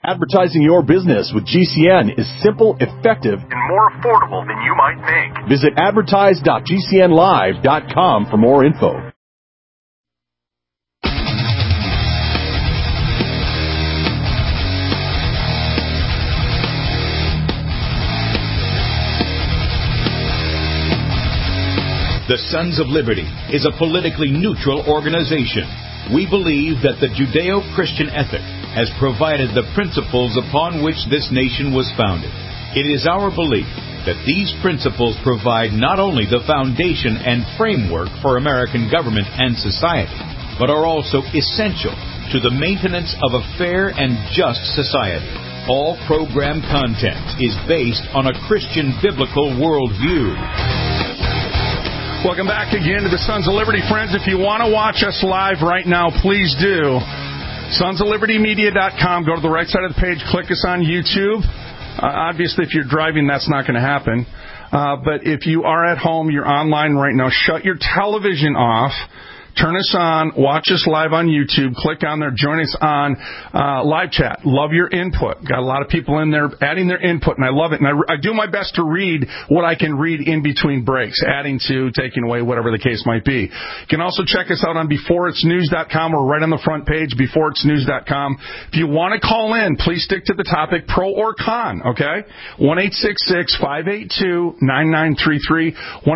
Advertising your business with GCN is simple, effective, and more affordable than you might think. Visit advertise.gcnlive.com for more info. The Sons of Liberty is a politically neutral organization. We believe that the Judeo-Christian ethic has provided the principles upon which this nation was founded. It is our belief that these principles provide not only the foundation and framework for American government and society, but are also essential to the maintenance of a fair and just society. All program content is based on a Christian biblical worldview. Welcome back again to the Sons of Liberty, friends. If you want to watch us live right now, please do. SonsOfLibertyMedia.com. Go to the right side of the page. Click us on YouTube. Obviously, if you're driving, that's not going to happen. But if you are at home, you're online right now, shut your television off. Turn us on, watch us live on YouTube, click on there, join us on live chat. Love your input. Got a lot of people in there adding their input, and I love it. And I do my best to read what I can read in between breaks, adding to, taking away, whatever the case might be. You can also check us out on BeforeIt'sNews.com. We're right on the front page, BeforeIt'sNews.com. If you want to call in, please stick to the topic, pro or con, okay? 1-866-582-9933,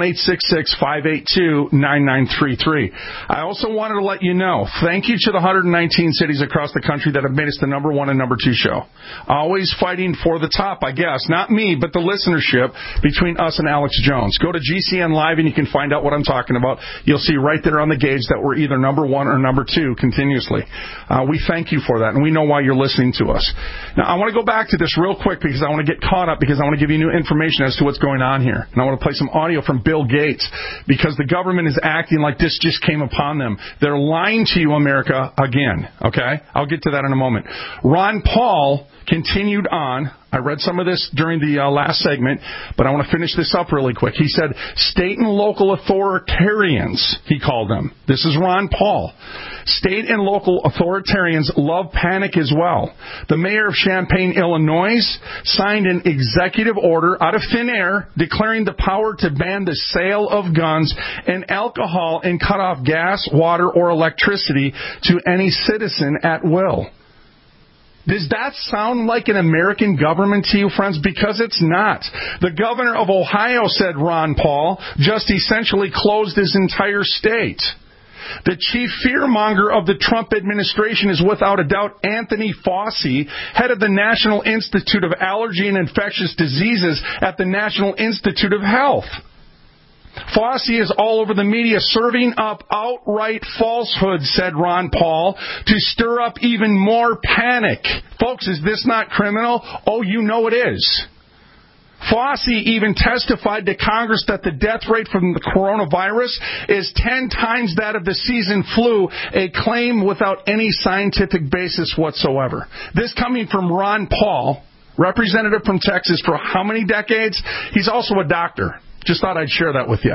1-866-582-9933. I also wanted to let you know, thank you to the 119 cities across the country that have made us the number 1 and number 2 show. Always fighting for the top, I guess. Not me, but the listenership between us and Alex Jones. Go to GCN Live and you can find out what I'm talking about. You'll see right there on the gauge that we're either number 1 or number 2 continuously. We thank you for that, and we know why you're listening to us. Now, I want to go back to this real quick because I want to get caught up, because I want to give you new information as to what's going on here. And I want to play some audio from Bill Gates, because the government is acting like this just came upon them. They're lying to you, America, again. Okay? I'll get to that in a moment. Ron Paul continued on. I read some of this during the last segment, but I want to finish this up really quick. He said, state and local authoritarians, he called them. This is Ron Paul. State and local authoritarians love panic as well. The mayor of Champaign, Illinois, signed an executive order out of thin air declaring the power to ban the sale of guns and alcohol and cut off gas, water, or electricity to any citizen at will. Does that sound like an American government to you, friends? Because it's not. The governor of Ohio, said Ron Paul, just essentially closed his entire state. The chief fearmonger of the Trump administration is without a doubt Anthony Fauci, head of the National Institute of Allergy and Infectious Diseases at the National Institute of Health. Fauci is all over the media serving up outright falsehoods, said Ron Paul, to stir up even more panic. Folks, is this not criminal? Oh, you know it is. Fauci even testified to Congress that the death rate from the coronavirus is 10 times that of the season flu, a claim without any scientific basis whatsoever. This coming from Ron Paul, representative from Texas for how many decades? He's also a doctor. Just thought I'd share that with you.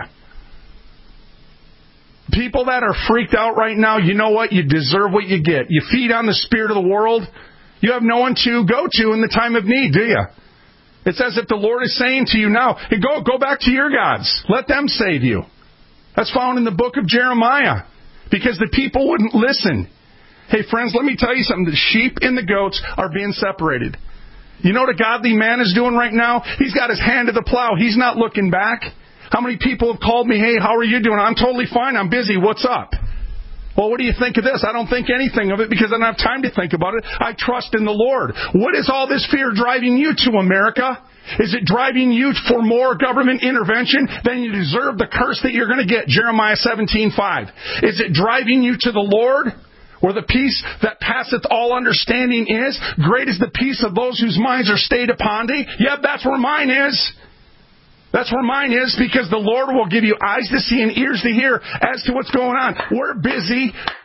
People that are freaked out right now, you know what? You deserve what you get. You feed on the spirit of the world. You have no one to go to in the time of need, do you? It's as if the Lord is saying to you now, hey, go back to your gods. Let them save you. That's found in the book of Jeremiah, because the people wouldn't listen. Hey, friends, let me tell you something. The sheep and the goats are being separated. You know what a godly man is doing right now? He's got his hand to the plow. He's not looking back. How many people have called me, hey, how are you doing? I'm totally fine. I'm busy. What's up? Well, what do you think of this? I don't think anything of it because I don't have time to think about it. I trust in the Lord. What is all this fear driving you to, America? Is it driving you for more government intervention? Then you deserve the curse that you're going to get, Jeremiah 17:5. Is it driving you to the Lord? Where the peace that passeth all understanding is, great is the peace of those whose minds are stayed upon thee. Yep, that's where mine is. That's where mine is, because the Lord will give you eyes to see and ears to hear as to what's going on. We're busy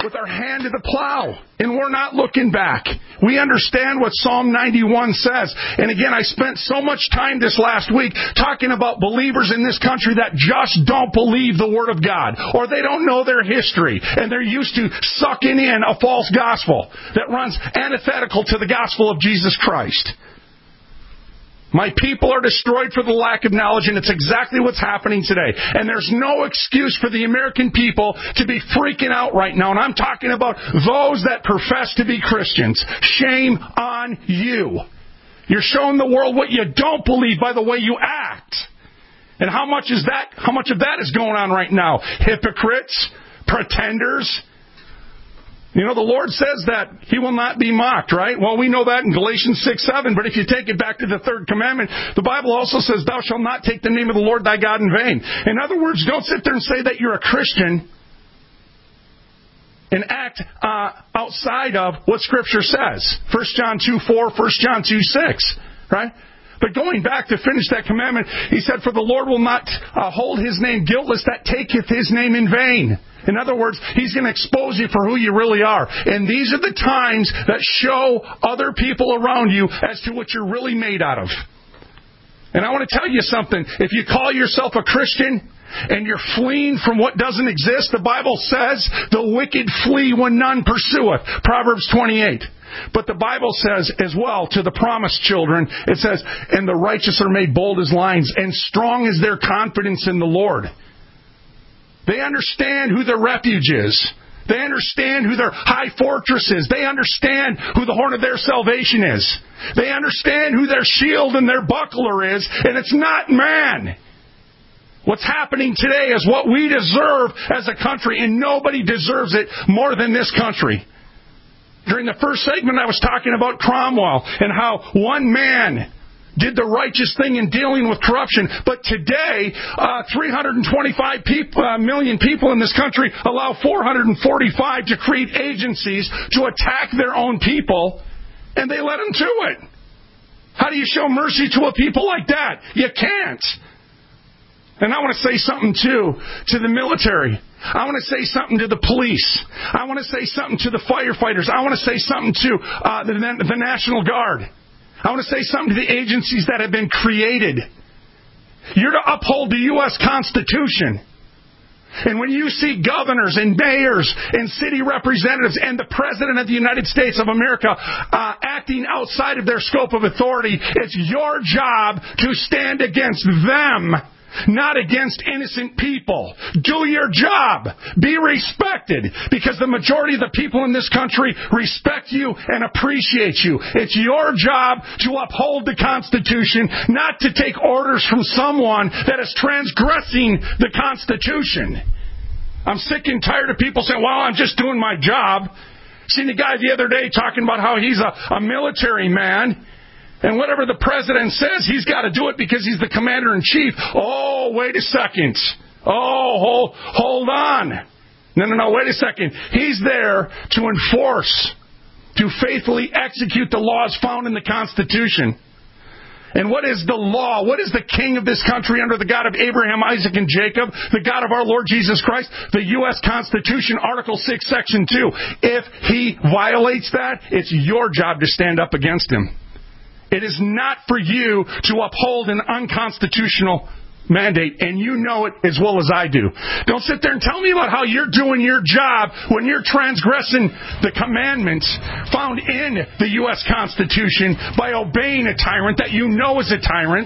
with our hand to the plow, and we're not looking back. We understand what Psalm 91 says. And again, I spent so much time this last week talking about believers in this country that just don't believe the Word of God, or they don't know their history, and they're used to sucking in a false gospel that runs antithetical to the gospel of Jesus Christ. My people are destroyed for the lack of knowledge, and it's exactly what's happening today. And there's no excuse for the American people to be freaking out right now. And I'm talking about those that profess to be Christians. Shame on you. You're showing the world what you don't believe by the way you act. And how much of that is going on right now? Hypocrites, pretenders. You know, the Lord says that He will not be mocked, right? Well, we know that in Galatians 6:7, but if you take it back to the third commandment, the Bible also says, thou shalt not take the name of the Lord thy God in vain. In other words, don't sit there and say that you're a Christian and act outside of what Scripture says. 1 John 2:4, 1 John 2:6, right? But going back to finish that commandment, He said, for the Lord will not hold His name guiltless that taketh His name in vain. In other words, He's going to expose you for who you really are. And these are the times that show other people around you as to what you're really made out of. And I want to tell you something. If you call yourself a Christian and you're fleeing from what doesn't exist, the Bible says, the wicked flee when none pursueth. Proverbs 28. But the Bible says as well to the promised children, it says, and the righteous are made bold as lions, and strong is their confidence in the Lord. They understand who their refuge is. They understand who their high fortress is. They understand who the horn of their salvation is. They understand who their shield and their buckler is, and it's not man. What's happening today is what we deserve as a country, and nobody deserves it more than this country. During the first segment, I was talking about Cromwell and how one man did the righteous thing in dealing with corruption. But today, 325 million people in this country allow 445 to create agencies to attack their own people, and they let them do it. How do you show mercy to a people like that? You can't. And I want to say something, too, to the military. I want to say something to the police. I want to say something to the firefighters. I want to say something to the National Guard. I want to say something to the agencies that have been created. You're to uphold the U.S. Constitution. And when you see governors and mayors and city representatives and the President of the United States of America acting outside of their scope of authority, it's your job to stand against them, not against innocent people. Do your job. Be respected, because the majority of the people in this country respect you and appreciate you. It's your job to uphold the Constitution, not to take orders from someone that is transgressing the Constitution. I'm sick and tired of people saying, well, I'm just doing my job. Seen a guy the other day talking about how he's a military man. And whatever the president says, he's got to do it because he's the commander-in-chief. Oh, wait a second. Oh, hold on. No, wait a second. He's there to enforce, to faithfully execute the laws found in the Constitution. And what is the law? What is the king of this country under the God of Abraham, Isaac, and Jacob? The God of our Lord Jesus Christ? The U.S. Constitution, Article 6, Section 2. If he violates that, it's your job to stand up against him. It is not for you to uphold an unconstitutional mandate, and you know it as well as I do. Don't sit there and tell me about how you're doing your job when you're transgressing the commandments found in the U.S. Constitution by obeying a tyrant that you know is a tyrant.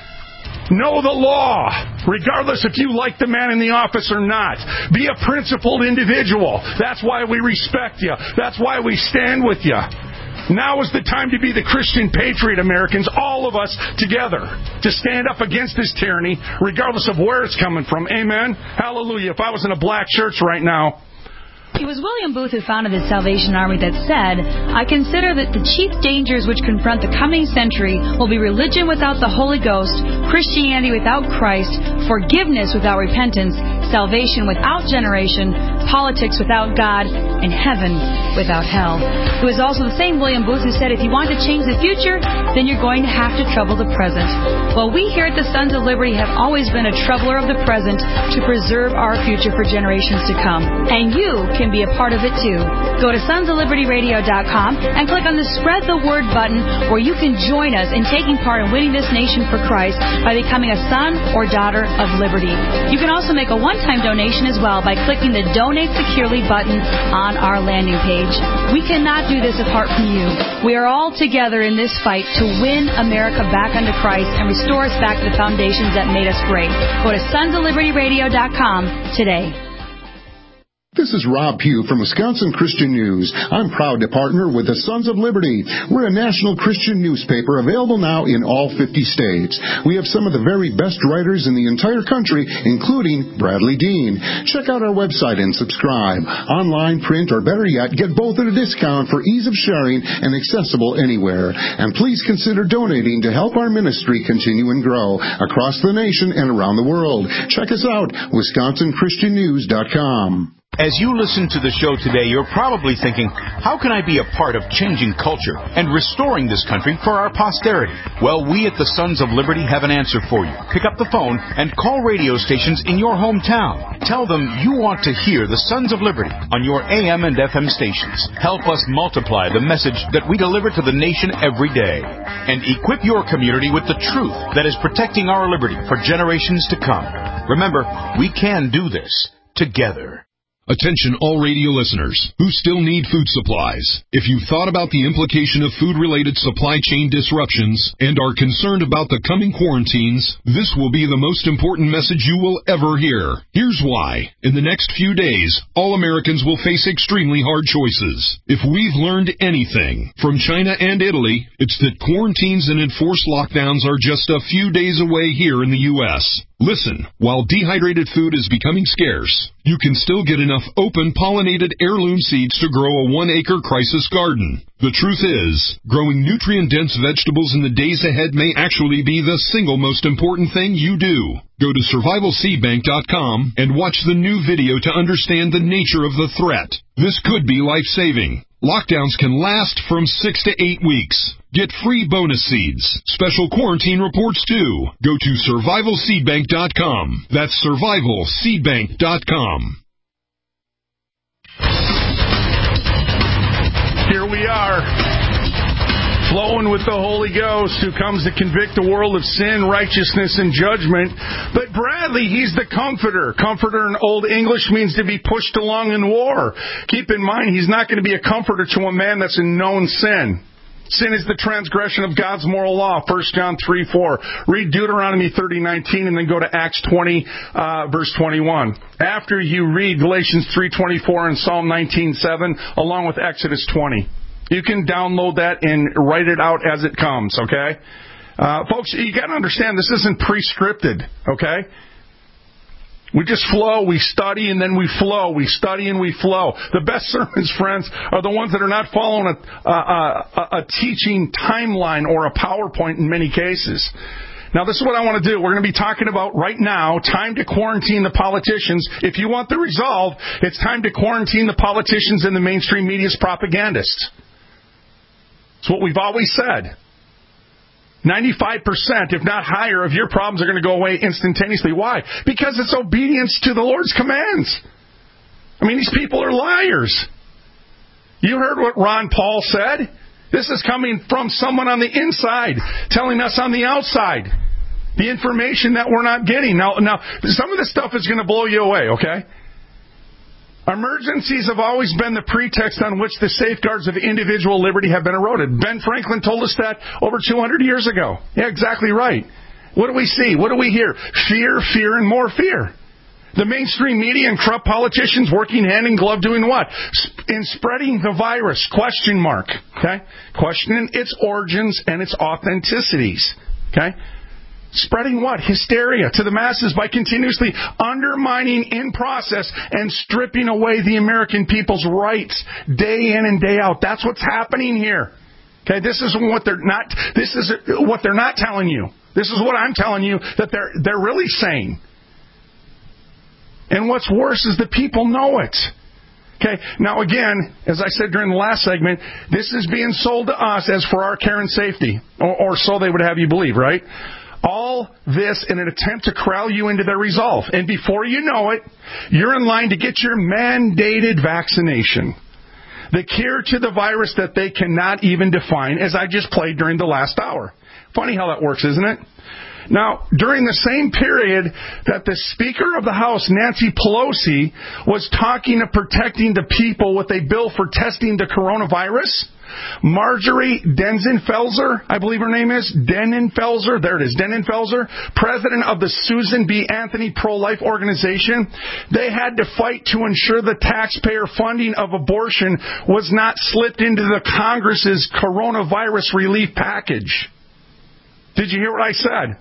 Know the law, regardless if you like the man in the office or not. Be a principled individual. That's why we respect you. That's why we stand with you. Now is the time to be the Christian patriot, Americans, all of us together, to stand up against this tyranny, regardless of where it's coming from. Amen? Hallelujah. If I was in a black church right now. It was William Booth who founded the Salvation Army that said, I consider that the chief dangers which confront the coming century will be religion without the Holy Ghost, Christianity without Christ, forgiveness without repentance, salvation without generation, politics without God, and heaven without hell. It was also the same William Booth who said, if you want to change the future, then you're going to have to trouble the present. Well, we here at the Sons of Liberty have always been a troubler of the present to preserve our future for generations to come. And you can be a part of it too. Go to sonsoflibertyradio.com and click on the Spread the Word button, where you can join us in taking part in winning this nation for Christ by becoming a son or daughter of liberty. You can also make a one-time donation as well by clicking the Donate Securely button on our landing page. We cannot do this apart from you. We are all together in this fight to win America back unto Christ and restore us back to the foundations that made us great. Go to sonsoflibertyradio.com today. This is Rob Pugh from Wisconsin Christian News. I'm proud to partner with the Sons of Liberty. We're a national Christian newspaper available now in all 50 states. We have some of the very best writers in the entire country, including Bradley Dean. Check out our website and subscribe. Online, print, or better yet, get both at a discount for ease of sharing and accessible anywhere. And please consider donating to help our ministry continue and grow across the nation and around the world. Check us out, WisconsinChristianNews.com. As you listen to the show today, you're probably thinking, how can I be a part of changing culture and restoring this country for our posterity? Well, we at the Sons of Liberty have an answer for you. Pick up the phone and call radio stations in your hometown. Tell them you want to hear the Sons of Liberty on your AM and FM stations. Help us multiply the message that we deliver to the nation every day. And equip your community with the truth that is protecting our liberty for generations to come. Remember, we can do this together. Attention all radio listeners who still need food supplies. If you've thought about the implication of food-related supply chain disruptions and are concerned about the coming quarantines, this will be the most important message you will ever hear. Here's why. In the next few days, all Americans will face extremely hard choices. If we've learned anything from China and Italy, it's that quarantines and enforced lockdowns are just a few days away here in the U.S. Listen, while dehydrated food is becoming scarce, you can still get enough open pollinated heirloom seeds to grow a 1-acre crisis garden. The truth is, growing nutrient-dense vegetables in the days ahead may actually be the single most important thing you do. Go to survivalseedbank.com and watch the new video to understand the nature of the threat. This could be life-saving. Lockdowns can last from 6 to 8 weeks. Get free bonus seeds, special quarantine reports too. Go to survivalseedbank.com. That's survivalseedbank.com. Here we are, flowing with the Holy Ghost, who comes to convict the world of sin, righteousness, and judgment. But Bradley, he's the comforter. Comforter in Old English means to be pushed along in war. Keep in mind, he's not going to be a comforter to a man that's in known sin. Sin is the transgression of God's moral law, 1 John 3:4. Read Deuteronomy 30:19 and then go to Acts 20, verse 21. After you read Galatians 3:24 and Psalm 19:7, along with Exodus 20. You can download that and write it out as it comes, okay? Folks, you got to understand, this isn't pre-scripted, okay? We just flow, we study, and then we flow. We study and we flow. The best sermons, friends, are the ones that are not following a teaching timeline or a PowerPoint in many cases. Now, this is what I want to do. We're going to be talking about right now, time to quarantine the politicians. If you want the resolve, it's time to quarantine the politicians and the mainstream media's propagandists. It's what we've always said. 95%, if not higher, of your problems are going to go away instantaneously. Why? Because it's obedience to the Lord's commands. I mean, these people are liars. You heard what Ron Paul said. This is coming from someone on the inside telling us on the outside the information that we're not getting. Now, some of this stuff is going to blow you away, okay? Emergencies have always been the pretext on which the safeguards of individual liberty have been eroded. Ben Franklin told us that over 200 years ago. Yeah, exactly right. What do we see? What do we hear? Fear, fear, and more fear. The mainstream media and corrupt politicians working hand in glove doing what? In spreading the virus, question mark. Okay? Questioning its origins and its authenticities. Okay? Spreading what? Hysteria to the masses by continuously undermining in process and stripping away the American people's rights day in and day out. That's what's happening here. Okay, this is what they're not telling you. This is what I'm telling you that they're really saying. And what's worse is the people know it. Okay, now again, as I said during the last segment, this is being sold to us as for our care and safety, or so they would have you believe, right? All this in an attempt to corral you into their resolve. And before you know it, you're in line to get your mandated vaccination. The cure to the virus that they cannot even define, as I just played during the last hour. Funny how that works, isn't it? Now, during the same period that the Speaker of the House, Nancy Pelosi, was talking of protecting the people with a bill for testing the coronavirus, Marjorie Denenfelser, I believe her name is, Denenfelser, there it is, Denenfelser, president of the Susan B. Anthony Pro-Life Organization, they had to fight to ensure the taxpayer funding of abortion was not slipped into the Congress's coronavirus relief package. Did you hear what I said?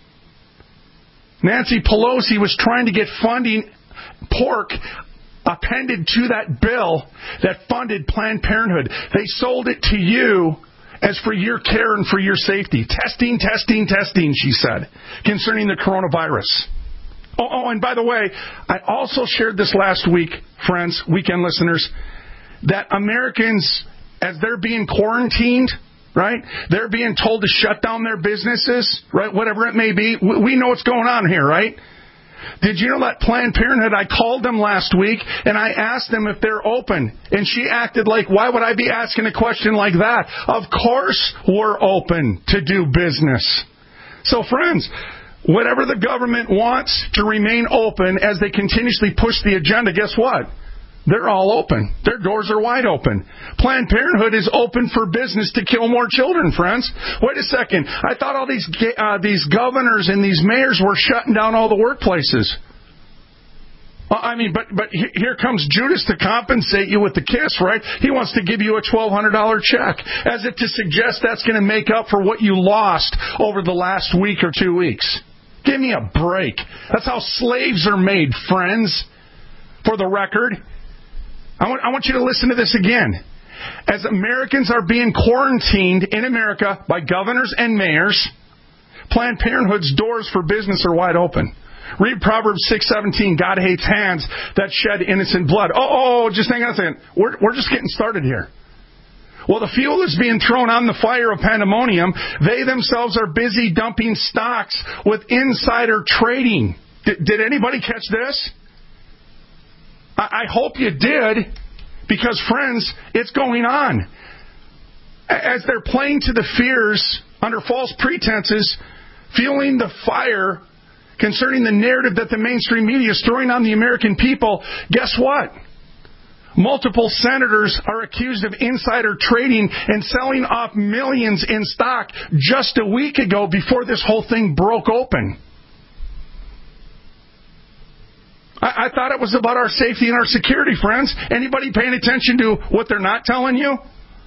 Nancy Pelosi was trying to get funding, pork, appended to that bill that funded Planned Parenthood. They sold it to you as for your care and for your safety. Testing, she said, concerning the coronavirus. Oh, and by the way, I also shared this last week, friends, weekend listeners, that Americans, as they're being quarantined, right? They're being told to shut down their businesses, right? Whatever it may be. We know what's going on here, right? Did you know that Planned Parenthood, I called them last week and I asked them if they're open. And she acted like, why would I be asking a question like that? Of course we're open to do business. So friends, whatever the government wants to remain open as they continuously push the agenda, guess what? They're all open. Their doors are wide open. Planned Parenthood is open for business to kill more children, friends. Wait a second. I thought all these governors and these mayors were shutting down all the workplaces. But here comes Judas to compensate you with the kiss, right? He wants to give you a $1,200 check, as if to suggest that's going to make up for what you lost over the last week or 2 weeks. Give me a break. That's how slaves are made, friends. For the record, I want you to listen to this again. As Americans are being quarantined in America by governors and mayors, Planned Parenthood's doors for business are wide open. Read Proverbs 6:17. God hates hands that shed innocent blood. Just hang on a second. We're just getting started here. Well, the fuel is being thrown on the fire of pandemonium. They themselves are busy dumping stocks with insider trading. Did anybody catch this? I hope you did, because, friends, it's going on. As they're playing to the fears under false pretenses, fueling the fire concerning the narrative that the mainstream media is throwing on the American people, guess what? Multiple senators are accused of insider trading and selling off millions in stock just a week ago before this whole thing broke open. I thought it was about our safety and our security, friends. Anybody paying attention to what they're not telling you?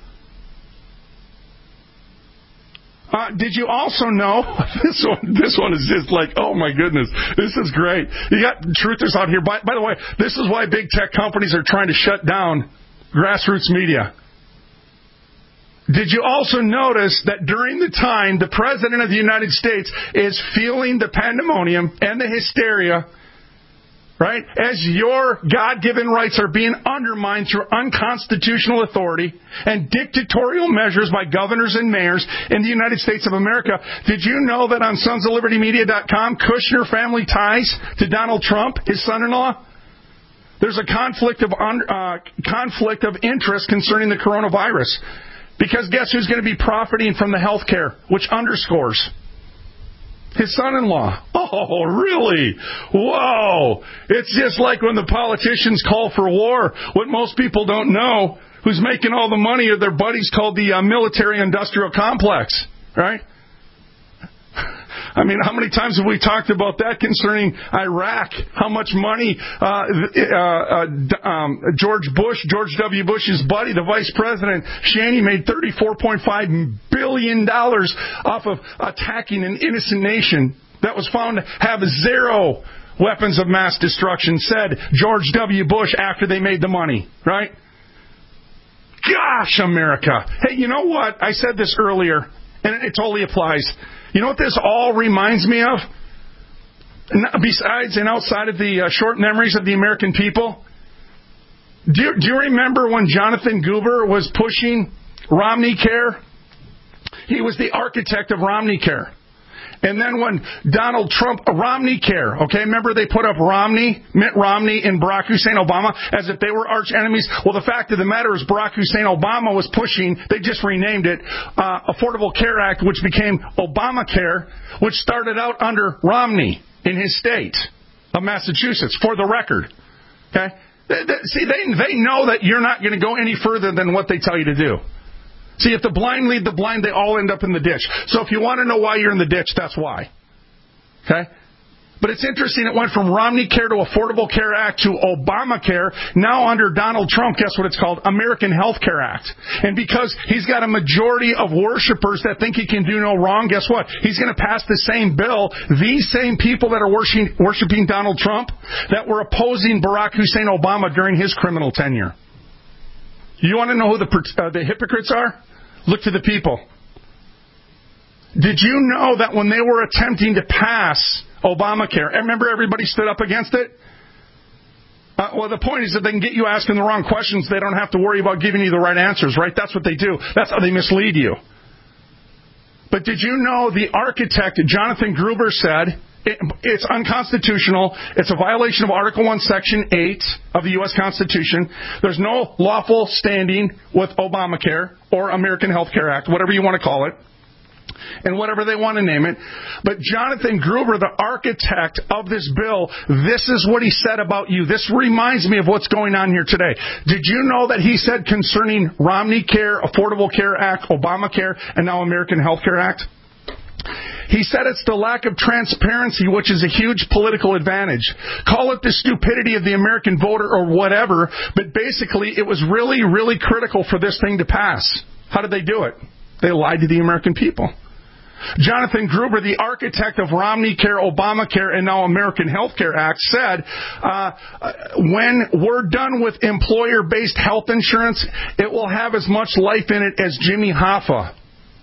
Did you also know, this one is just like, oh my goodness, this is great. You got truthers out here. By the way, this is why big tech companies are trying to shut down grassroots media. Did you also notice that during the time the President of the United States is feeling the pandemonium and the hysteria, right, as your God-given rights are being undermined through unconstitutional authority and dictatorial measures by governors and mayors in the United States of America, did you know that on sonsoflibertymedia.com, Kushner family ties to Donald Trump, his son-in-law? There's a conflict of interest concerning the coronavirus. Because guess who's going to be profiting from the health care, which underscores his son-in-law. Oh, really? Whoa. It's just like when the politicians call for war. What most people don't know, who's making all the money are their buddies called the military-industrial complex, right? I mean, how many times have we talked about that concerning Iraq? How much money George W. Bush's buddy, the vice president, Cheney, made $34.5 billion off of attacking an innocent nation that was found to have zero weapons of mass destruction, said George W. Bush after they made the money, right? Gosh, America. Hey, you know what? I said this earlier, and it totally applies. You know what this all reminds me of? besides and outside of the short memories of the American people, do you remember when Jonathan Gruber was pushing Romneycare? He was the architect of Romneycare. And then when Donald Trump, Romneycare, okay, remember they put up Mitt Romney and Barack Hussein Obama as if they were arch enemies? Well, the fact of the matter is Barack Hussein Obama was pushing, they just renamed it, Affordable Care Act, which became Obamacare, which started out under Romney in his state of Massachusetts, for the record. Okay? See, they know that you're not going to go any further than what they tell you to do. See, if the blind lead the blind, they all end up in the ditch. So if you want to know why you're in the ditch, that's why. Okay? But it's interesting, it went from Romneycare to Affordable Care Act to Obamacare. Now under Donald Trump, guess what it's called? American Health Care Act. And because he's got a majority of worshipers that think he can do no wrong, guess what? He's going to pass the same bill. These same people that are worshiping Donald Trump that were opposing Barack Hussein Obama during his criminal tenure. You want to know who the hypocrites are? Look to the people. Did you know that when they were attempting to pass Obamacare, remember everybody stood up against it? Well, the point is that they can get you asking the wrong questions. They don't have to worry about giving you the right answers, right? That's what they do. That's how they mislead you. But did you know the architect, Jonathan Gruber, said it's unconstitutional. It's a violation of Article 1, Section 8 of the U.S. Constitution. There's no lawful standing with Obamacare or American Health Care Act, whatever you want to call it, and whatever they want to name it. But Jonathan Gruber, the architect of this bill, this is what he said about you. This reminds me of what's going on here today. Did you know that he said concerning Romneycare, Affordable Care Act, Obamacare, and now American Health Care Act? He said it's the lack of transparency, which is a huge political advantage. Call it the stupidity of the American voter or whatever, but basically it was really, really critical for this thing to pass. How did they do it? They lied to the American people. Jonathan Gruber, the architect of Romneycare, Obamacare, and now American Health Care Act, said, when we're done with employer-based health insurance, it will have as much life in it as Jimmy Hoffa.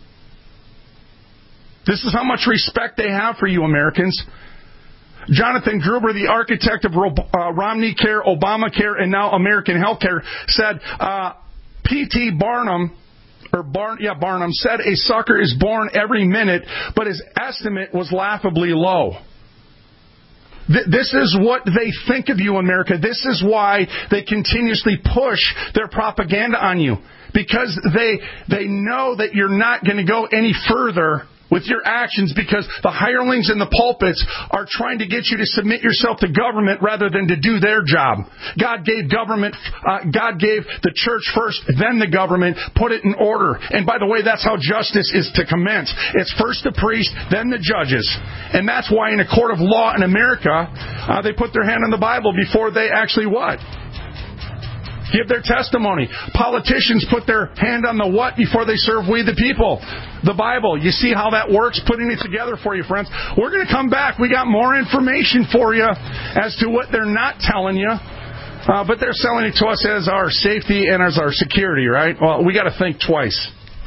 This is how much respect they have for you, Americans. Jonathan Gruber, the architect of Romneycare, Obamacare, and now American Health Care, said P.T. Barnum said a sucker is born every minute, but his estimate was laughably low. This is what they think of you, America. This is why they continuously push their propaganda on you. Because they know that you're not going to go any further with your actions, because the hirelings in the pulpits are trying to get you to submit yourself to government rather than to do their job. God gave the church first, then the government. Put it in order. And by the way, that's how justice is to commence. It's first the priest, then the judges. And that's why in a court of law in America, they put their hand on the Bible before they actually what? Give their testimony. Politicians put their hand on the what before they serve we the people. The Bible. You see how that works? Putting it together for you, friends. We're going to come back. We got more information for you as to what they're not telling you. But they're selling it to us as our safety and as our security, right? Well, we got to think twice.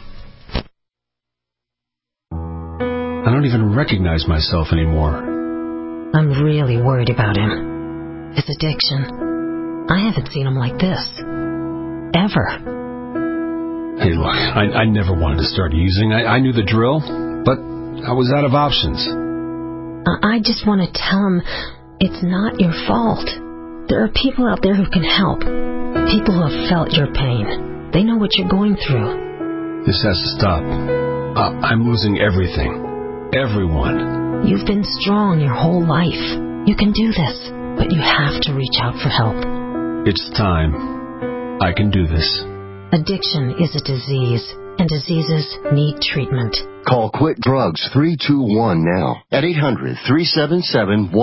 I don't even recognize myself anymore. I'm really worried about him. His addiction. I haven't seen him like this. Ever. Hey, look, I never wanted to start using. I knew the drill, but I was out of options. I just want to tell him it's not your fault. There are people out there who can help. People who have felt your pain. They know what you're going through. This has to stop. I'm losing everything. Everyone. You've been strong your whole life. You can do this, but you have to reach out for help. It's time. I can do this. Addiction is a disease, and diseases need treatment. Call Quit Drugs 321 now at 800-377-1456.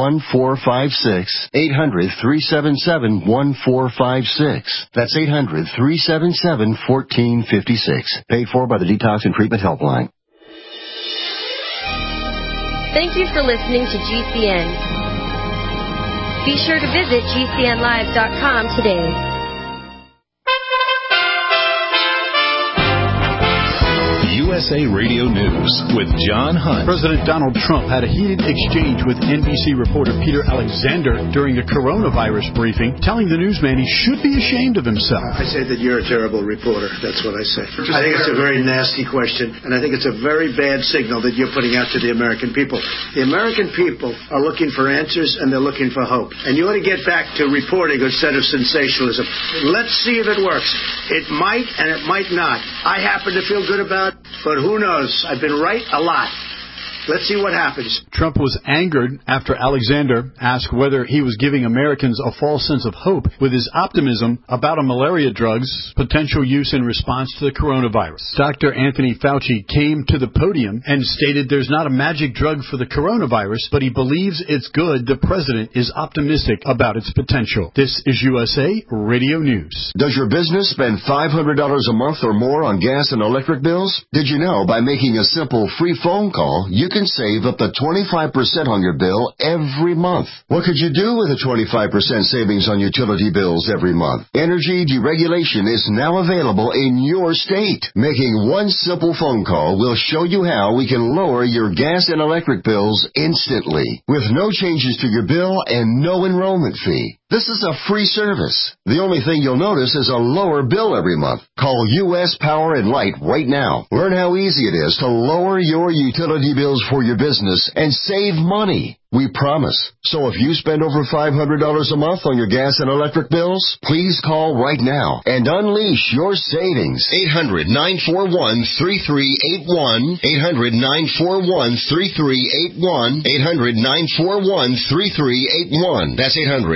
800-377-1456. That's 800-377-1456. Paid for by the Detox and Treatment Helpline. Thank you for listening to GCN. Be sure to visit GCNlive.com today. USA Radio News with John Hunt. President Donald Trump had a heated exchange with NBC reporter Peter Alexander during the coronavirus briefing, telling the newsman he should be ashamed of himself. I say that you're a terrible reporter. That's what I say. I think it's a very nasty question, and I think it's a very bad signal that you're putting out to the American people. The American people are looking for answers, and they're looking for hope. And you ought to get back to reporting instead of sensationalism. Let's see if it works. It might, and it might not. I happen to feel good about it, but who knows? I've been right a lot. Let's see what happens. Trump was angered after Alexander asked whether he was giving Americans a false sense of hope with his optimism about a malaria drug's potential use in response to the coronavirus. Dr. Anthony Fauci came to the podium and stated there's not a magic drug for the coronavirus, but he believes it's good. The president is optimistic about its potential. This is USA Radio News. Does your business spend $500 a month or more on gas and electric bills? Did you know by making a simple free phone call, you can save up to 25% on your bill every month? What could you do with a 25% savings on utility bills every month? Energy deregulation is now available in your state. Making one simple phone call will show you how we can lower your gas and electric bills instantly, with no changes to your bill and no enrollment fee. This is a free service. The only thing you'll notice is a lower bill every month. Call U.S. Power and Light right now. Learn how easy it is to lower your utility bills for your business and save money. We promise. So if you spend over $500 a month on your gas and electric bills, please call right now and unleash your savings. 800-941-3381. 800-941-3381. 800-941-3381. That's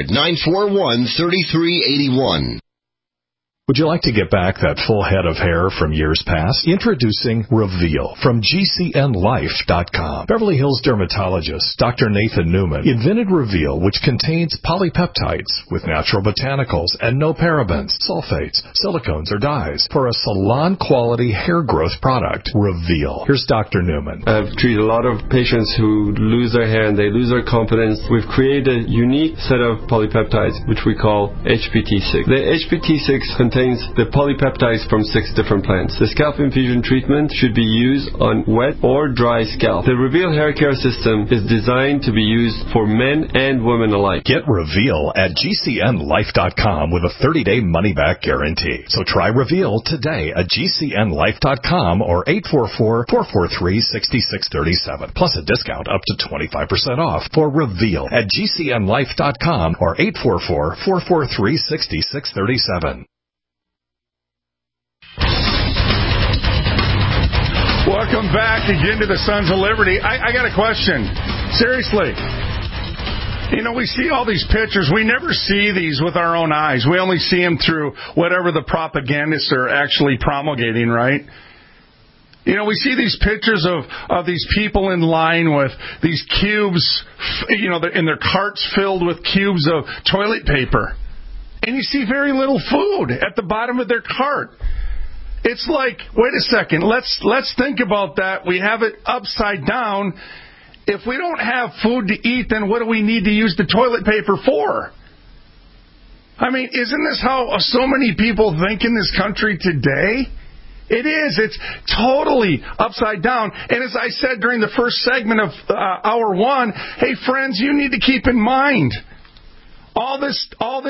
800-941-3381. Would you like to get back that full head of hair from years past? Introducing Reveal from GCNLife.com. Beverly Hills dermatologist Dr. Nathan Newman invented Reveal, which contains polypeptides with natural botanicals and no parabens, sulfates, silicones, or dyes for a salon-quality hair growth product. Reveal. Here's Dr. Newman. I've treated a lot of patients who lose their hair and they lose their confidence. We've created a unique set of polypeptides, which we call HPT6. The HPT6 contains the polypeptides from 6 different plants. The scalp infusion treatment should be used on wet or dry scalp. The Reveal hair care system is designed to be used for men and women alike. Get Reveal at GCNLife.com with a 30-day money-back guarantee. So try Reveal today at GCNLife.com or 844-443-6637. Plus a discount up to 25% off for Reveal at GCNLife.com or 844-443-6637. Welcome back again to the Sons of Liberty. I got a question. Seriously. You know, we see all these pictures. We never see these with our own eyes. We only see them through whatever the propagandists are actually promulgating, right? You know, we see these pictures of these people in line with these cubes, you know, in their carts filled with cubes of toilet paper. And you see very little food at the bottom of their cart. It's like, wait a second, let's think about that. We have it upside down. If we don't have food to eat, then what do we need to use the toilet paper for? I mean, isn't this how so many people think in this country today? It is. It's totally upside down. And as I said during the first segment of hour one, hey friends, you need to keep in mind all this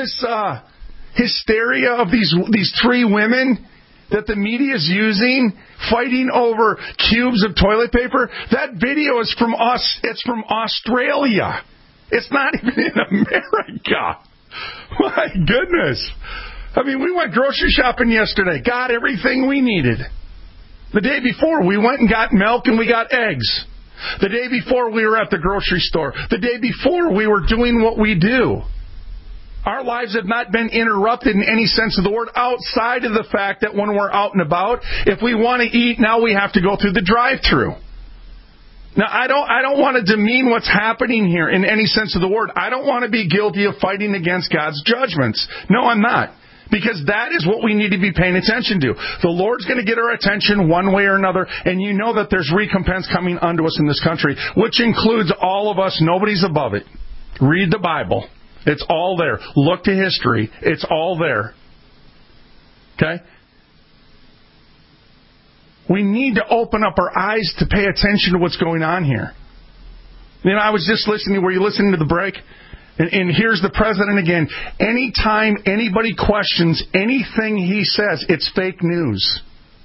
hysteria of these 3 women that the media is using, fighting over cubes of toilet paper. That video is from us. It's from Australia. It's not even in America. My goodness. I mean, we went grocery shopping yesterday, got everything we needed. The day before, we went and got milk and we got eggs. The day before, we were at the grocery store. The day before, we were doing what we do. Our lives have not been interrupted in any sense of the word, outside of the fact that when we're out and about, if we want to eat, now we have to go through the drive-thru. Now, I don't want to demean what's happening here in any sense of the word. I don't want to be guilty of fighting against God's judgments. No, I'm not. Because that is what we need to be paying attention to. The Lord's going to get our attention one way or another, and you know that there's recompense coming unto us in this country, which includes all of us. Nobody's above it. Read the Bible. It's all there. Look to history. It's all there. Okay? We need to open up our eyes to pay attention to what's going on here. I was just listening. Were you listening to the break? And here's the president again. Anytime anybody questions anything he says, it's fake news.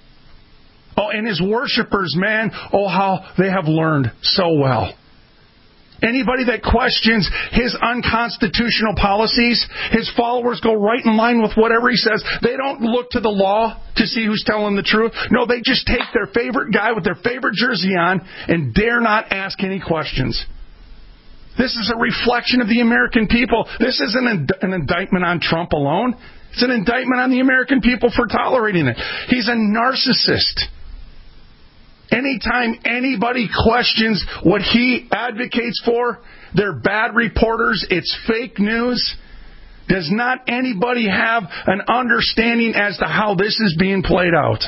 Oh, and his worshipers, man, how they have learned so well. Anybody that questions his unconstitutional policies, his followers go right in line with whatever he says. They don't look to the law to see who's telling the truth. No, they just take their favorite guy with their favorite jersey on and dare not ask any questions. This is a reflection of the American people. This isn't an indictment on Trump alone. It's an indictment on the American people for tolerating it. He's a narcissist. Anytime anybody questions what he advocates for, they're bad reporters, it's fake news. Does not anybody have an understanding as to how this is being played out?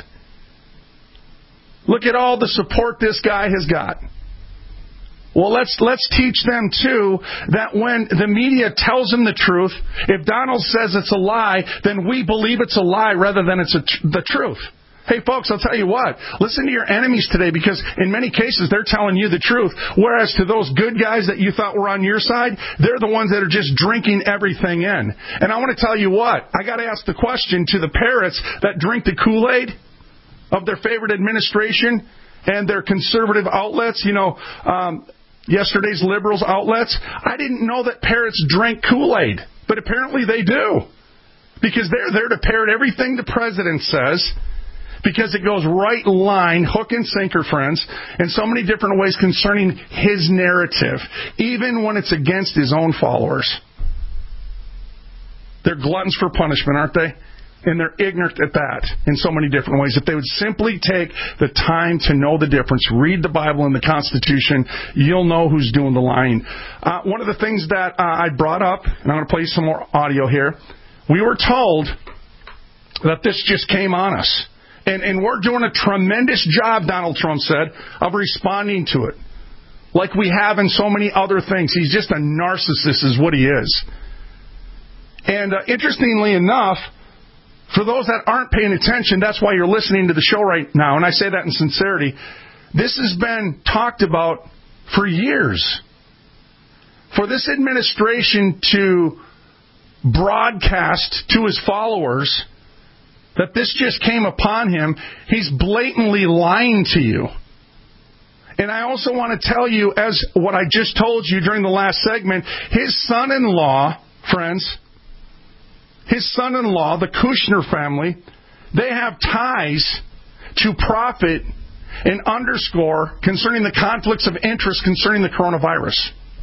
Look at all the support this guy has got. Well, let's teach them, too, that when the media tells them the truth, if Donald says it's a lie, then we believe it's a lie rather than it's the truth. Hey, folks, I'll tell you what. Listen to your enemies today, because in many cases they're telling you the truth, whereas to those good guys that you thought were on your side, they're the ones that are just drinking everything in. And I want to tell you what. I got to ask the question to the parrots that drink the Kool-Aid of their favorite administration and their conservative outlets, yesterday's liberals outlets. I didn't know that parrots drank Kool-Aid, but apparently they do, because they're there to parrot everything the president says, because it goes right in line, hook and sinker, friends, in so many different ways concerning his narrative, even when it's against his own followers. They're gluttons for punishment, aren't they? And they're ignorant at that in so many different ways. If they would simply take the time to know the difference, read the Bible and the Constitution, you'll know who's doing the lying. One of the things that I brought up, and I'm going to play some more audio here, we were told that this just came on us. And we're doing a tremendous job, Donald Trump said, of responding to it. Like we have in so many other things. He's just a narcissist is what he is. And interestingly enough, for those that aren't paying attention, that's why you're listening to the show right now, and I say that in sincerity. This has been talked about for years. For this administration to broadcast to his followers that this just came upon him, he's blatantly lying to you. And I also want to tell you, as what I just told you during the last segment, his son-in-law, friends, his son-in-law, the Kushner family, they have ties to profit and underscore concerning the conflicts of interest concerning the coronavirus.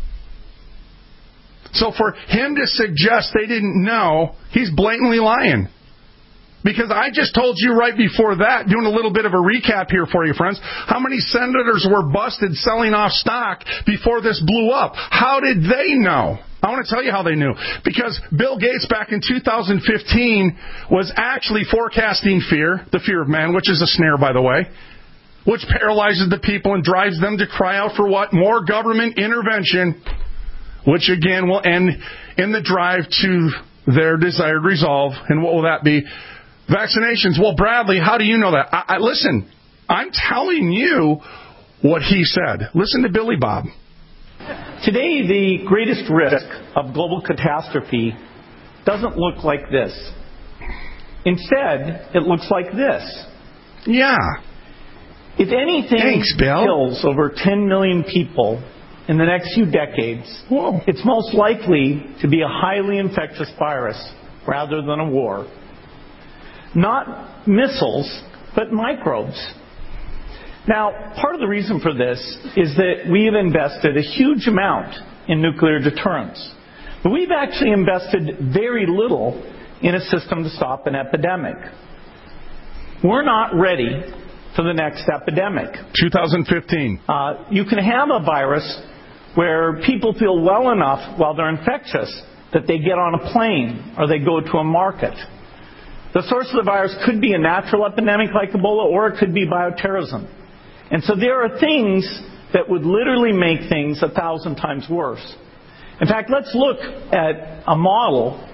So for him to suggest they didn't know, he's blatantly lying. Because I just told you right before that, doing a little bit of a recap here for you, friends, how many senators were busted selling off stock before this blew up? How did they know? I want to tell you how they knew. Because Bill Gates back in 2015 was actually forecasting fear, the fear of man, which is a snare, by the way, which paralyzes the people and drives them to cry out for what? More government intervention, which again will end in the drive to their desired resolve. And what will that be? Vaccinations. Well, Bradley, how do you know that? Listen, I'm telling you what he said. Listen to Billy Bob. Today, the greatest risk of global catastrophe doesn't look like this. Instead, it looks like this. Yeah. If anything kills over 10 million people in the next few decades, it's most likely to be a highly infectious virus rather than a war. Not missiles, but microbes. Now, part of the reason for this is that we have invested a huge amount in nuclear deterrence. But we've actually invested very little in a system to stop an epidemic. We're not ready for the next epidemic. 2015. You can have a virus where people feel well enough while they're infectious that they get on a plane or they go to a market. The source of the virus could be a natural epidemic like Ebola, or it could be bioterrorism. And so there are things that would literally make things 1,000 times worse. In fact, let's look at a model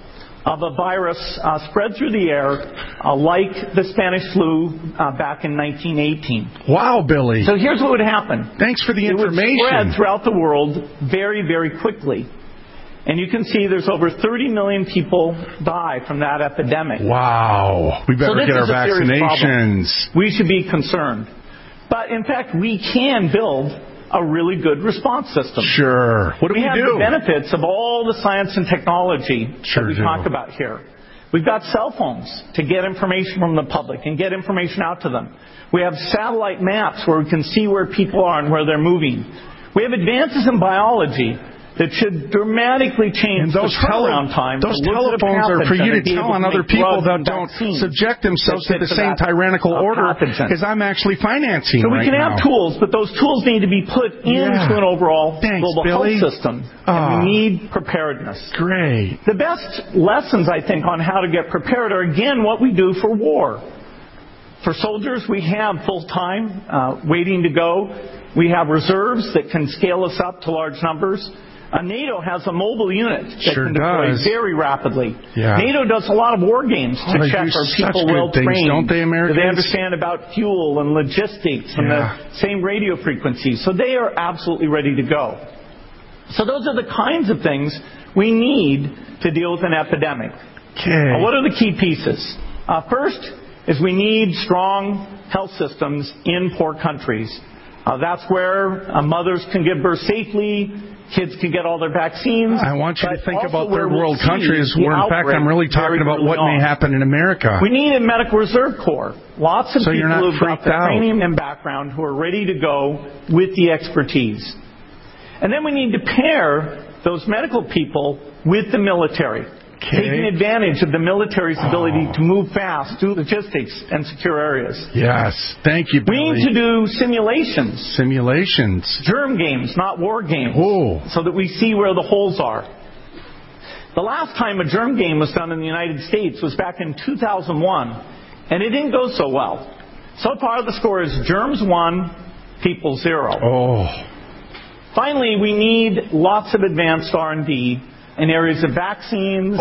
of a virus spread through the air like the Spanish flu back in 1918. Wow, Billy. So here's what would happen. Thanks for the information. It would spread throughout the world very, very quickly. And you can see there's over 30 million people die from that epidemic. Wow. We better get our vaccinations. We should be concerned. But in fact, we can build a really good response system. Sure. What do we do? We have the benefits of all the science and technology that we talk about here. We've got cell phones to get information from the public and get information out to them. We have satellite maps where we can see where people are and where they're moving. We have advances in biology that should dramatically change the turnaround time. Those telephones are for you to tell on other people that don't subject themselves to the same tyrannical order as I'm actually financing. So we can have tools, but those tools need to be put into an overall global health system. And we need preparedness. Great. The best lessons, I think, on how to get prepared are, again, what we do for war. For soldiers, we have full-time waiting to go. We have reserves that can scale us up to large numbers. NATO has a mobile unit that can deploy very rapidly. Yeah. NATO does a lot of war games to check are people well trained. Don't they, Americans? Do they understand about fuel and logistics and the same radio frequencies? So they are absolutely ready to go. So those are the kinds of things we need to deal with an epidemic. Okay. What are the key pieces? First is we need strong health systems in poor countries. That's where mothers can give birth safely. Kids can get all their vaccines. I want you to think about third world countries where, in fact, I'm really talking about what may happen in America. We need a medical reserve corps. Lots of people who've got the training and background who are ready to go with the expertise. And then we need to pair those medical people with the military. Taking advantage of the military's ability to move fast, do logistics, and secure areas. Yes. Thank you, Billy. We need to do simulations. Germ games, not war games. So that we see where the holes are. The last time a germ game was done in the United States was back in 2001, and it didn't go so well. So far, the score is germs 1, people 0. Finally, we need lots of advanced R&D in areas of vaccines.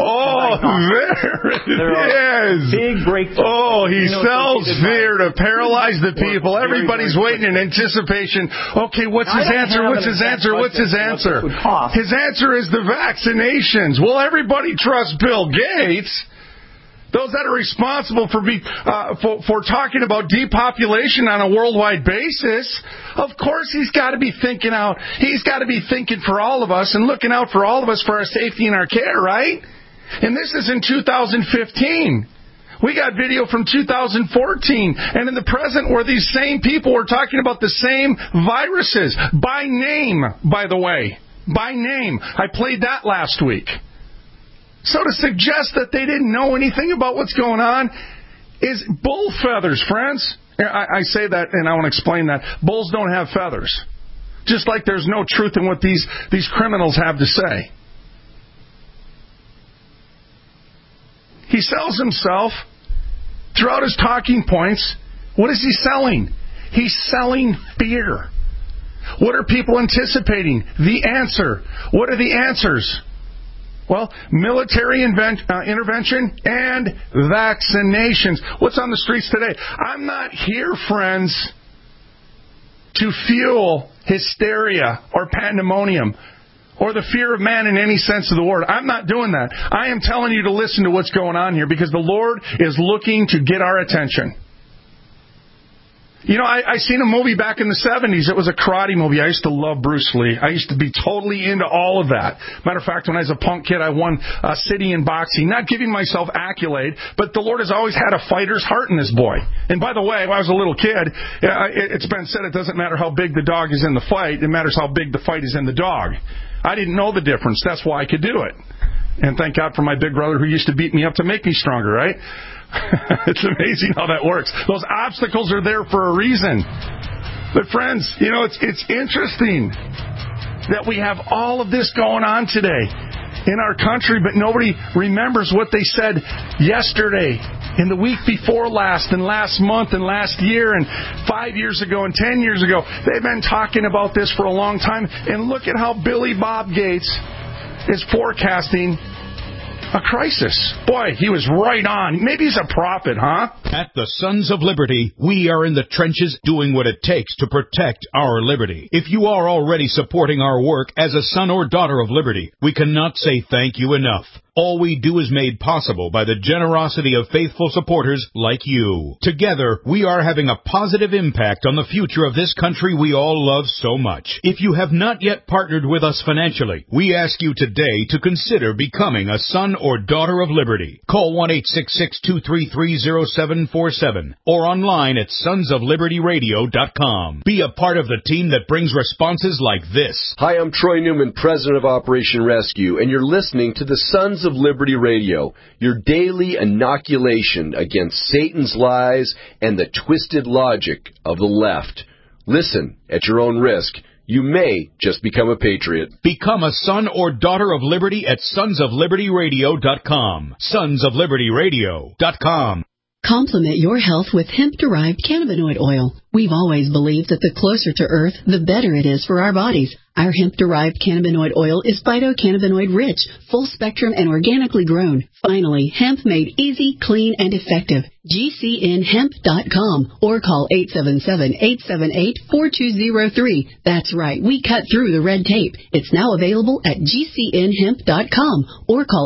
There it is. Big breakthroughs. He sells fear to paralyze the people. Everybody's waiting in anticipation. Okay, what's his answer? What's his answer? What's his answer? His answer is the vaccinations. Will everybody trust Bill Gates? Those that are responsible for talking about depopulation on a worldwide basis, of course he's got to be thinking out. He's got to be thinking for all of us and looking out for all of us for our safety and our care, right? And this is in 2015. We got video from 2014 and in the present where these same people were talking about the same viruses by name, by the way. By name. I played that last week. So to suggest that they didn't know anything about what's going on is bull feathers, friends. I say that, and I want to explain that. Bulls don't have feathers. Just like there's no truth in what these criminals have to say. He sells himself throughout his talking points. What is he selling? He's selling fear. What are people anticipating? The answer. What are the answers? Well, military intervention and vaccinations. What's on the streets today? I'm not here, friends, to fuel hysteria or pandemonium or the fear of man in any sense of the word. I'm not doing that. I am telling you to listen to what's going on here because the Lord is looking to get our attention. You know, I seen a movie back in the 70s. It was a karate movie. I used to love Bruce Lee. I used to be totally into all of that. Matter of fact, when I was a punk kid, I won a city in boxing. Not giving myself accolade, but the Lord has always had a fighter's heart in this boy. And by the way, when I was a little kid, it's been said it doesn't matter how big the dog is in the fight. It matters how big the fight is in the dog. I didn't know the difference. That's why I could do it. And thank God for my big brother who used to beat me up to make me stronger, right? It's amazing how that works. Those obstacles are there for a reason. But friends, you know, it's interesting that we have all of this going on today in our country, but nobody remembers what they said yesterday, in the week before last, and last month, and last year, and 5 years ago, and 10 years ago. They've been talking about this for a long time, and look at how Billy Bob Gates is forecasting a crisis. Boy, he was right on. Maybe he's a prophet, huh? At the Sons of Liberty, we are in the trenches doing what it takes to protect our liberty. If you are already supporting our work as a son or daughter of liberty, we cannot say thank you enough. All we do is made possible by the generosity of faithful supporters like you. Together, we are having a positive impact on the future of this country we all love so much. If you have not yet partnered with us financially, we ask you today to consider becoming a son or daughter of liberty. Call 1-866-233-0747 or online at sonsoflibertyradio.com. Be a part of the team that brings responses like this. Hi, I'm Troy Newman, president of Operation Rescue, and you're listening to the Sons of Liberty Radio, your daily inoculation against Satan's lies and the twisted logic of the left. Listen at your own risk. You may just become a patriot. Become a son or daughter of liberty at sonsoflibertyradio.com. Sonsoflibertyradio.com. Complement your health with hemp-derived cannabinoid oil. We've always believed that the closer to Earth, the better it is for our bodies. Our hemp-derived cannabinoid oil is phytocannabinoid-rich, full-spectrum, and organically grown. Finally, hemp made easy, clean, and effective. GCNhemp.com or call 877-878-4203. That's right, we cut through the red tape. It's now available at GCNhemp.com or call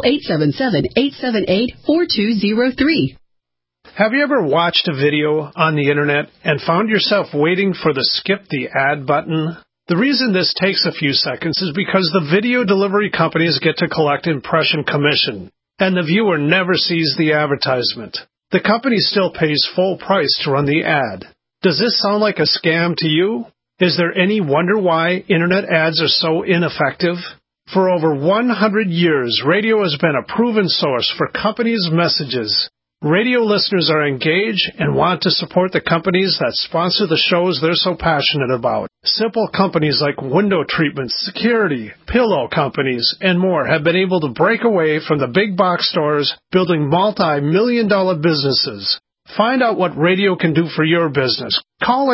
877-878-4203. Have you ever watched a video on the internet and found yourself waiting for the skip the ad button? The reason this takes a few seconds is because the video delivery companies get to collect impression commission, and the viewer never sees the advertisement. The company still pays full price to run the ad. Does this sound like a scam to you? Is there any wonder why internet ads are so ineffective? For over 100 years, radio has been a proven source for companies' messages. Radio listeners are engaged and want to support the companies that sponsor the shows they're so passionate about. Simple companies like window treatments, security, pillow companies, and more have been able to break away from the big box stores, building multi-million-dollar businesses. Find out what radio can do for your business. Call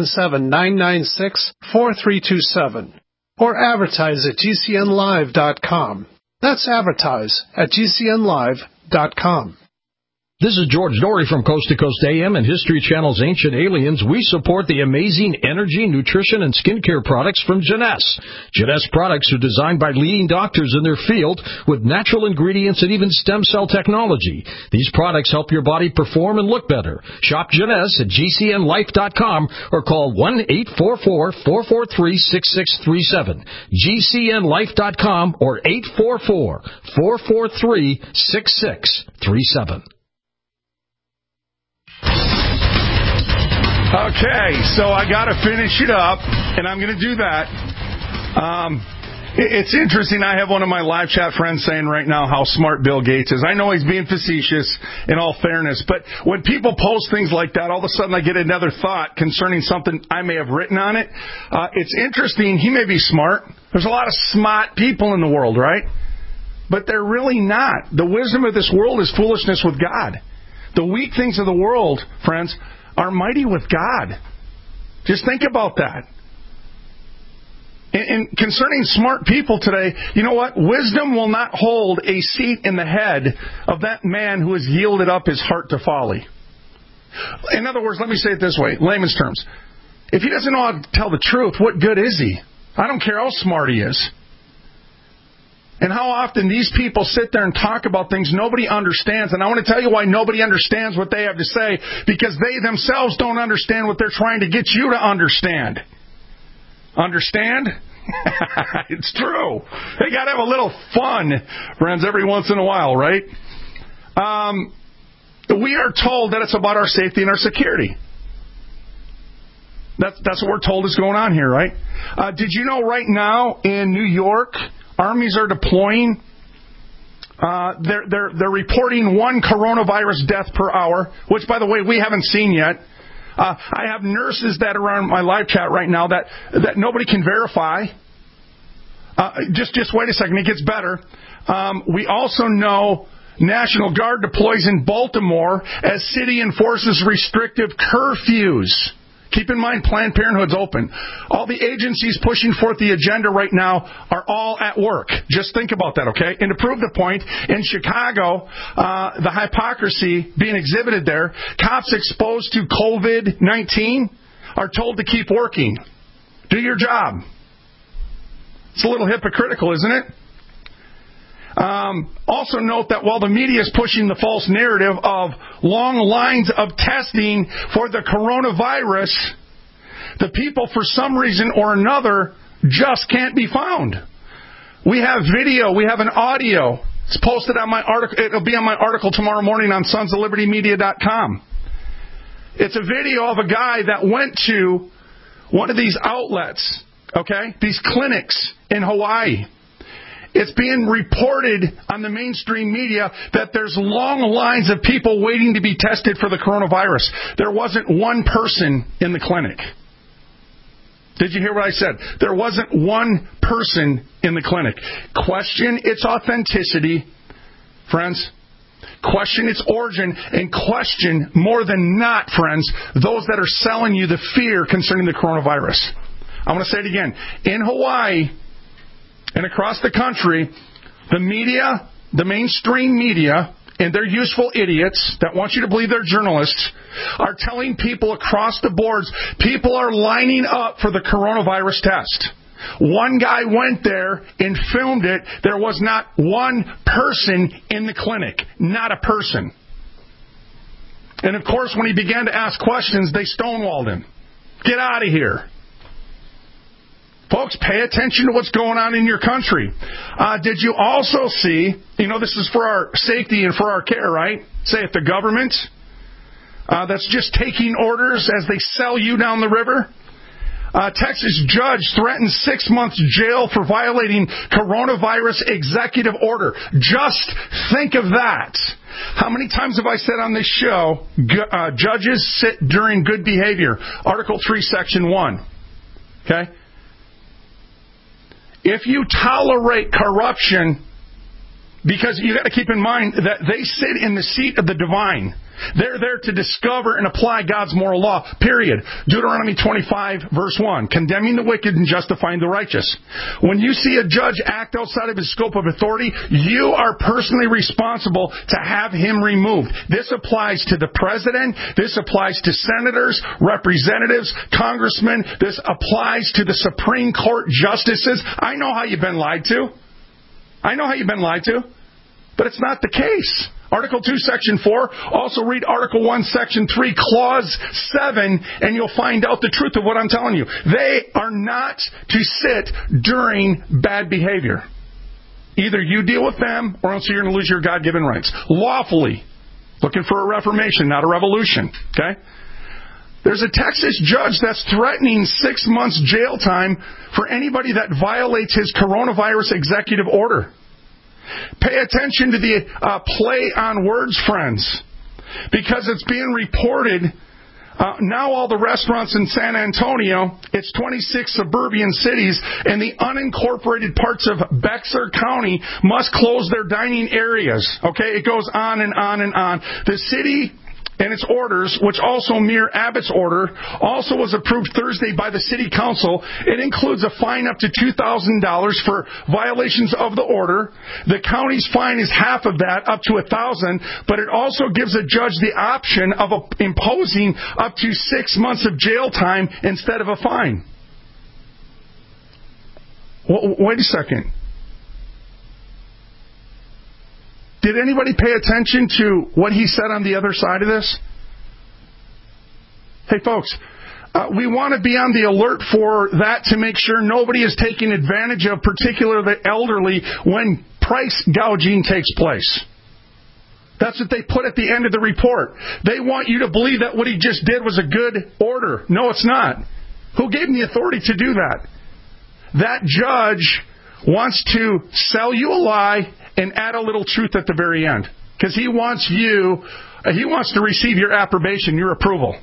877-996-4327 or advertise at GCNlive.com. That's advertise at GCNlive.com. This is George Dory from Coast to Coast AM and History Channel's Ancient Aliens. We support the amazing energy, nutrition, and skincare products from Jeunesse. Jeunesse products are designed by leading doctors in their field with natural ingredients and even stem cell technology. These products help your body perform and look better. Shop Jeunesse at GCNlife.com or call 1-844-443-6637. GCNlife.com or 844-443-6637. Okay, so I got to finish it up, and I'm going to do that. It's interesting. I have one of my live chat friends saying right now how smart Bill Gates is. I know he's being facetious in all fairness, but when people post things like that, all of a sudden I get another thought concerning something I may have written on it. It's interesting. He may be smart. There's a lot of smart people in the world, right? But they're really not. The wisdom of this world is foolishness with God. The weak things of the world, friends, are mighty with God. Just think about that. And concerning smart people today, you know what? Wisdom will not hold a seat in the head of that man who has yielded up his heart to folly. In other words, let me say it this way, layman's terms. If he doesn't know how to tell the truth, what good is he? I don't care how smart he is. And how often these people sit there and talk about things nobody understands. And I want to tell you why nobody understands what they have to say. Because they themselves don't understand what they're trying to get you to understand. Understand? It's true. They got to have a little fun, friends, every once in a while, right? We are told that it's about our safety and our security. That's what we're told is going on here, right? Did you know right now in New York, armies are deploying? They're reporting one coronavirus death per hour, which, by the way, we haven't seen yet. I have nurses that are on my live chat right now that nobody can verify. Just wait a second, it gets better. We also know National Guard deploys in Baltimore as city enforces restrictive curfews. Keep in mind, Planned Parenthood's open. All the agencies pushing forth the agenda right now are all at work. Just think about that, okay? And to prove the point, in Chicago, the hypocrisy being exhibited there, cops exposed to COVID-19 are told to keep working. Do your job. It's a little hypocritical, isn't it? Also note that while the media is pushing the false narrative of long lines of testing for the coronavirus, the people, for some reason or another, just can't be found. We have video. We have an audio. It's posted on my article. It'll be on my article tomorrow morning on sonsoflibertymedia.com. It's a video of a guy that went to one of these outlets, okay, these clinics in Hawaii. It's being reported on the mainstream media that there's long lines of people waiting to be tested for the coronavirus. There wasn't one person in the clinic. Did you hear what I said? There wasn't one person in the clinic. Question its authenticity, friends. Question its origin, and question, more than not, friends, those that are selling you the fear concerning the coronavirus. I want to say it again. In Hawaii and across the country, the media, the mainstream media, and they're useful idiots that want you to believe they're journalists, are telling people across the boards, people are lining up for the coronavirus test. One guy went there and filmed it. There was not one person in the clinic. Not a person. And of course, when he began to ask questions, they stonewalled him. Get out of here. Folks, pay attention to what's going on in your country. Did you also see, this is for our safety and for our care, right? Say if the government that's just taking orders as they sell you down the river. Texas judge threatens 6 months jail for violating coronavirus executive order. Just think of that. How many times have I said on this show, judges sit during good behavior? Article 3, Section 1. Okay? If you tolerate corruption, because you got to keep in mind that they sit in the seat of the divine. They're there to discover and apply God's moral law, period. Deuteronomy 25, verse 1, condemning the wicked and justifying the righteous. When you see a judge act outside of his scope of authority, you are personally responsible to have him removed. This applies to the president. This applies to senators, representatives, congressmen. This applies to the Supreme Court justices. I know how you've been lied to. But it's not the case. Article 2, Section 4. Also read Article 1, Section 3, Clause 7, and you'll find out the truth of what I'm telling you. They are not to sit during bad behavior. Either you deal with them, or else you're going to lose your God-given rights. Lawfully. Looking for a reformation, not a revolution. Okay? There's a Texas judge that's threatening 6 months jail time for anybody that violates his coronavirus executive order. Pay attention to the play on words, friends, because it's being reported. Now all the restaurants in San Antonio, it's 26 suburban cities, and the unincorporated parts of Bexar County must close their dining areas. Okay, it goes on and on and on. The city and its orders, which also mirror Abbott's order, also was approved Thursday by the City Council. It includes a fine up to $2,000 for violations of the order. The county's fine is half of that, up to $1,000, but it also gives a judge the option of imposing up to 6 months of jail time instead of a fine. Wait a second. Did anybody pay attention to what he said on the other side of this? Hey, folks, we want to be on the alert for that to make sure nobody is taking advantage of, particularly the elderly, when price gouging takes place. That's what they put at the end of the report. They want you to believe that what he just did was a good order. No, it's not. Who gave him the authority to do that? That judge wants to sell you a lie and add a little truth at the very end. Because he wants to receive your approbation, your approval.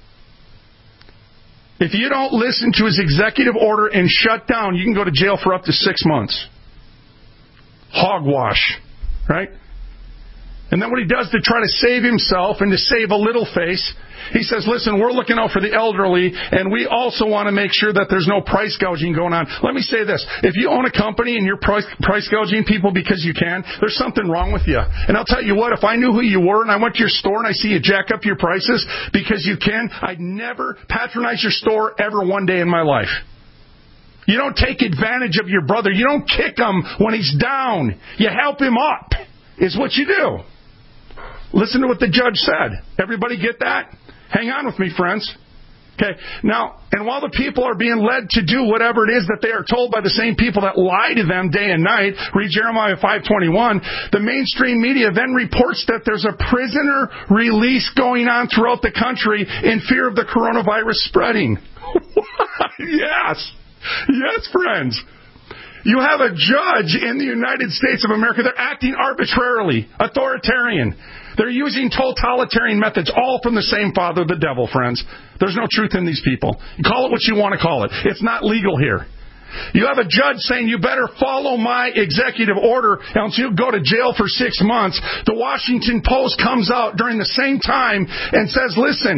If you don't listen to his executive order and shut down, you can go to jail for up to 6 months. Hogwash, right? And then what he does to try to save himself and to save a little face, he says, listen, we're looking out for the elderly, and we also want to make sure that there's no price gouging going on. Let me say this. If you own a company and you're price gouging people because you can, there's something wrong with you. And I'll tell you what, if I knew who you were and I went to your store and I see you jack up your prices because you can, I'd never patronize your store ever one day in my life. You don't take advantage of your brother. You don't kick him when he's down. You help him up, is what you do. Listen to what the judge said. Everybody get that? Hang on with me, friends. Okay. Now, and while the people are being led to do whatever it is that they are told by the same people that lie to them day and night, read Jeremiah 5:21, the mainstream media then reports that there's a prisoner release going on throughout the country in fear of the coronavirus spreading. Yes. Yes, friends. You have a judge in the United States of America. They're acting arbitrarily, authoritarian. They're using totalitarian methods, all from the same father, the devil, friends. There's no truth in these people. Call it what you want to call it. It's not legal here. You have a judge saying, you better follow my executive order, else you'll go to jail for 6 months. The Washington Post comes out during the same time and says, listen,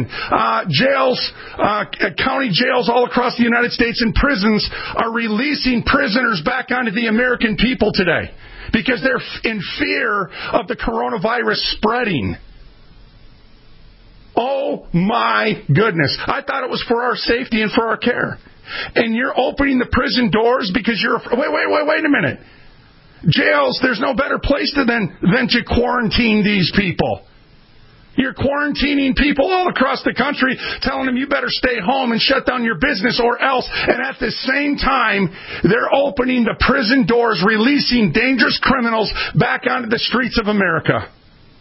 county jails all across the United States and prisons are releasing prisoners back onto the American people today because they're in fear of the coronavirus spreading. Oh, my goodness. I thought it was for our safety and for our care. And you're opening the prison doors because you're... Wait a minute. Jails, there's no better place than to quarantine these people. You're quarantining people all across the country, telling them you better stay home and shut down your business or else. And at the same time, they're opening the prison doors, releasing dangerous criminals back onto the streets of America.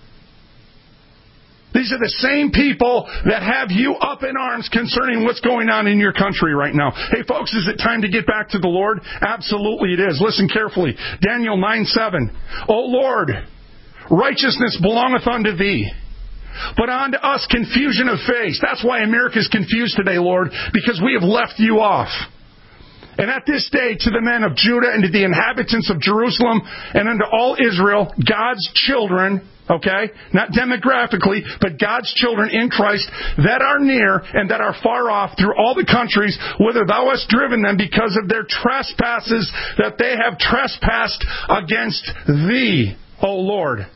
These are the same people that have you up in arms concerning what's going on in your country right now. Hey, folks, is it time to get back to the Lord? Absolutely it is. Listen carefully. Daniel 9:7. O Lord, righteousness belongeth unto thee, but unto us confusion of face. That's why America's confused today, Lord, because we have left you off. And at this day, to the men of Judah and to the inhabitants of Jerusalem and unto all Israel, God's children, okay, not demographically, but God's children in Christ that are near and that are far off through all the countries, whither thou hast driven them because of their trespasses that they have trespassed against thee, O Lord.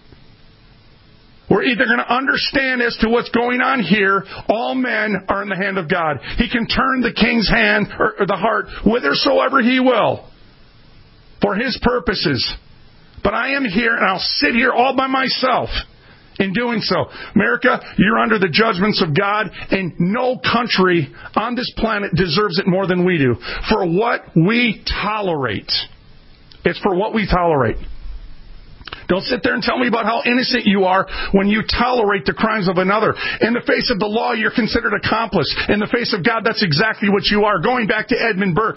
We're either going to understand as to what's going on here. All men are in the hand of God. He can turn the king's hand or the heart whithersoever he will for his purposes. But I am here and I'll sit here all by myself in doing so. America, you're under the judgments of God, and no country on this planet deserves it more than we do. For what we tolerate. It's for what we tolerate. Don't sit there and tell me about how innocent you are when you tolerate the crimes of another. In the face of the law, you're considered accomplice. In the face of God, that's exactly what you are. Going back to Edmund Burke,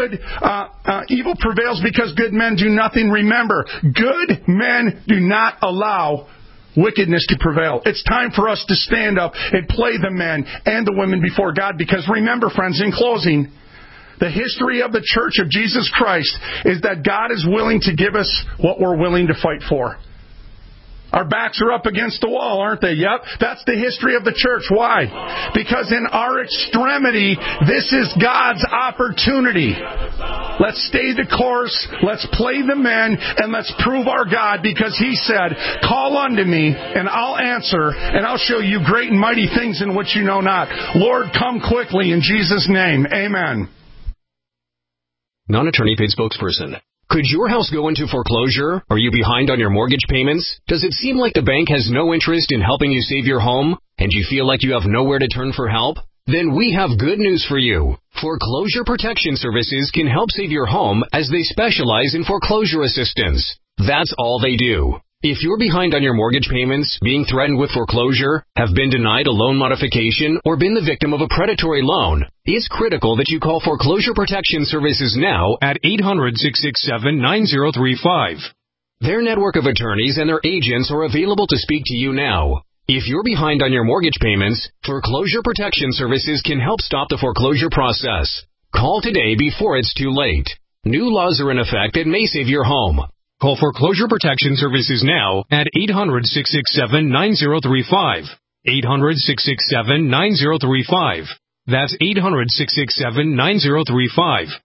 evil prevails because good men do nothing. Remember, good men do not allow wickedness to prevail. It's time for us to stand up and play the men and the women before God, because remember, friends, in closing, the history of the Church of Jesus Christ is that God is willing to give us what we're willing to fight for. Our backs are up against the wall, aren't they? Yep. That's the history of the church. Why? Because in our extremity, this is God's opportunity. Let's stay the course, let's play the men, and let's prove our God, because He said, call unto me, and I'll answer, and I'll show you great and mighty things in which you know not. Lord, come quickly in Jesus' name. Amen. Non-attorney paid spokesperson. Could your house go into foreclosure? Are you behind on your mortgage payments? Does it seem like the bank has no interest in helping you save your home? And you feel like you have nowhere to turn for help? Then we have good news for you. Foreclosure Protection Services can help save your home, as they specialize in foreclosure assistance. That's all they do. If you're behind on your mortgage payments, being threatened with foreclosure, have been denied a loan modification, or been the victim of a predatory loan, it's critical that you call Foreclosure Protection Services now at 800-667-9035. Their network of attorneys and their agents are available to speak to you now. If you're behind on your mortgage payments, Foreclosure Protection Services can help stop the foreclosure process. Call today before it's too late. New laws are in effect that may save your home. Call Foreclosure Protection Services now at 800-667-9035. 800-667-9035. That's 800-667-9035.